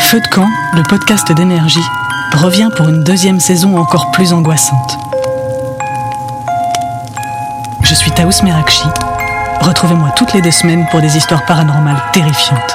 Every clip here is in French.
Feu de camp, le podcast d'Énergie, revient pour une deuxième saison encore plus angoissante. Je suis Taous Merakchi. Retrouvez-moi toutes les 2 semaines pour des histoires paranormales terrifiantes.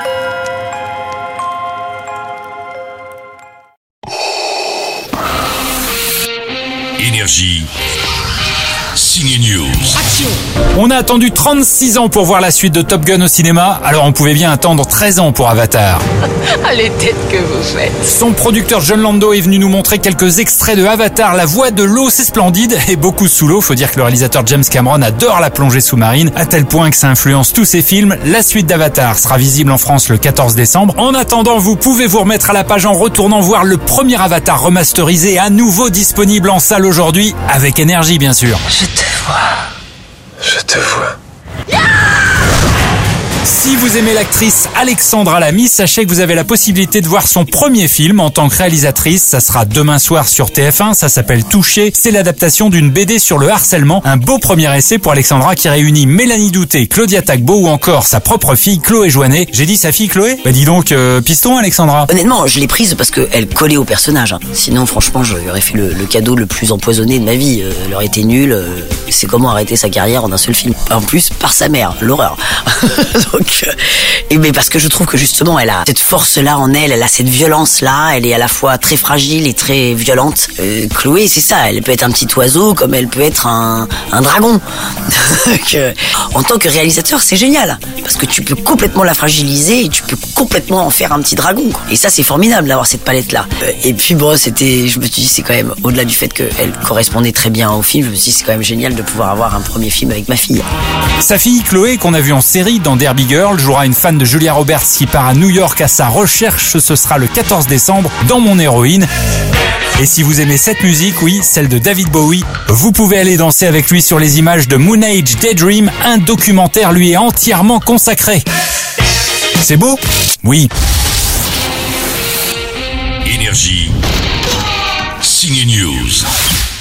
Énergie. Signe News. Action. On a attendu 36 ans pour voir la suite de Top Gun au cinéma, alors on pouvait bien attendre 13 ans pour Avatar. Ah, les têtes que vous faites. Son producteur John Lando est venu nous montrer quelques extraits de Avatar. La voix de l'eau, c'est splendide, et beaucoup sous l'eau. Faut dire que le réalisateur James Cameron adore la plongée sous-marine, à tel point que ça influence tous ses films. La suite d'Avatar sera visible en France le 14 décembre. En attendant, vous pouvez vous remettre à la page en retournant voir le premier Avatar remasterisé, à nouveau disponible en salle aujourd'hui, avec Énergie bien sûr. Je te vois. Je te vois. Si vous aimez l'actrice Alexandra Lamy, sachez que vous avez la possibilité de voir son premier film en tant que réalisatrice. Ça sera demain soir sur TF1, ça s'appelle Touché. C'est l'adaptation d'une BD sur le harcèlement. Un beau premier essai pour Alexandra qui réunit Mélanie Douté, Claudia Tagbo ou encore sa propre fille Chloé Joannet. J'ai dit sa fille Chloé ? Bah dis donc, piston Alexandra. Honnêtement, je l'ai prise parce qu'elle collait au personnage. Sinon, franchement, je lui aurais fait le cadeau le plus empoisonné de ma vie. Elle aurait été nulle. C'est comment arrêter sa carrière en un seul film. En plus, par sa mère, l'horreur. Donc, mais parce que je trouve que justement, elle a cette force-là en elle, elle a cette violence-là, elle est à la fois très fragile et très violente. Chloé, c'est ça, elle peut être un petit oiseau comme elle peut être un dragon. Donc, en tant que réalisateur, c'est génial parce que tu peux complètement la fragiliser et tu peux complètement en faire un petit dragon, quoi. Et ça, c'est formidable d'avoir cette palette-là. Et puis bon, je me suis dit, c'est quand même au-delà du fait qu'elle correspondait très bien au film. Je me suis dit, c'est quand même génial de pouvoir avoir un premier film avec ma fille. Sa fille Chloé, qu'on a vue en série dans Derby Girl, jouera une fan de Julia Roberts qui part à New York à sa recherche. Ce sera le 14 décembre dans Mon Héroïne. Et si vous aimez cette musique, oui, celle de David Bowie, vous pouvez aller danser avec lui sur les images de Moon Age Daydream. Un documentaire lui est entièrement consacré. C'est beau ? Oui. Énergie. Signe News.